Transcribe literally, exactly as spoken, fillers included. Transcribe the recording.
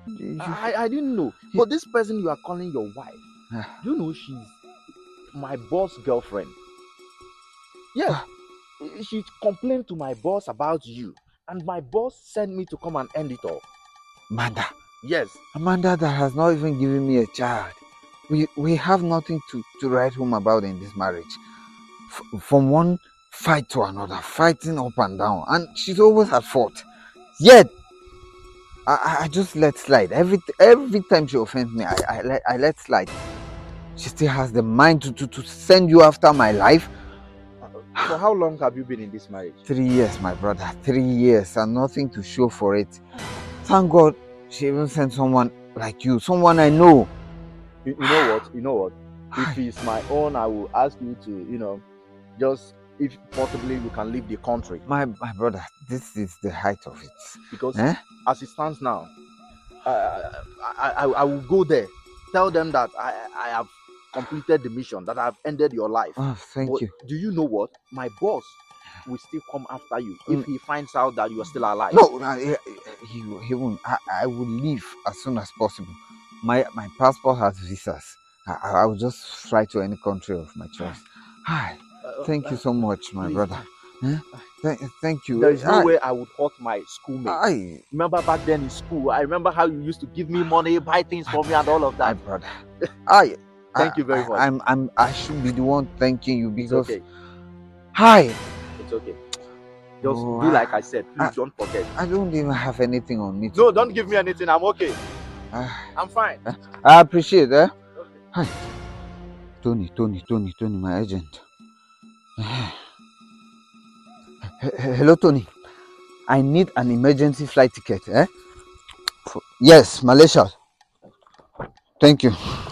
You, I, I didn't know. But this person you are calling your wife, do you know she's my boss' girlfriend? Yes. She complained to my boss about you, and my boss sent me to come and end it all. Amanda. Yes. Amanda that has not even given me a child. We we have nothing to, to write home about in this marriage. F- from one fight to another, fighting up and down, and she's always at fault. Yet, I, I just let slide. Every every time she offends me, I, I, let, I let slide. She still has the mind to, to, to send you after my life. For how long have you been in this marriage? Three years, my brother. Three years and nothing to show for it. Thank God she even sent someone like you, someone I know. You, you know what? You know what? If it's my own, I will ask you to, you know, just if possibly you can leave the country. My my brother, this is the height of it. Because eh? as it stands now, uh, I, I I will go there, tell them that I I have completed the mission, that I've ended your life. Oh, thank but you. Do you know what? My boss will still come after you if Mm. he finds out that you are still alive. No, no he, he, he won't. I, I will leave as soon as possible. My my passport has visas. I, I will just fly to any country of my choice. Hi. Uh, Thank uh, you so much, my please. brother. Eh? Th- thank you. There is no I, way I would hurt my schoolmate. I, Remember back then in school, I remember how you used to give me money, buy things for me, and all of my that. brother. I, Thank I, you very I, much. I'm, I'm, I should be the one thanking you It's because. okay. Hi. It's okay. Just Oh, do like I said. Please I, don't forget. I don't even have anything on me. No, don't give me anything. I'm okay. Uh, I'm fine. I appreciate that. Eh? Okay. Hi. Tony, Tony, Tony, Tony, my agent. Hello, Tony. I need an emergency flight ticket. Eh? Yes, Malaysia. Thank you.